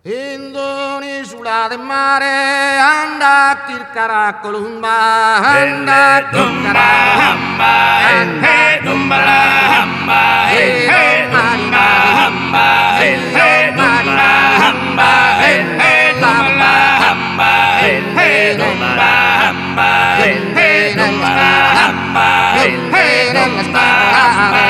Indoni sulla del mare, andati il caracolumba, andati il caracolumba, dumba la hamba, dumba hamba, dumba hamba, dumba hamba, dumba hamba, dumba hamba, dumba hamba,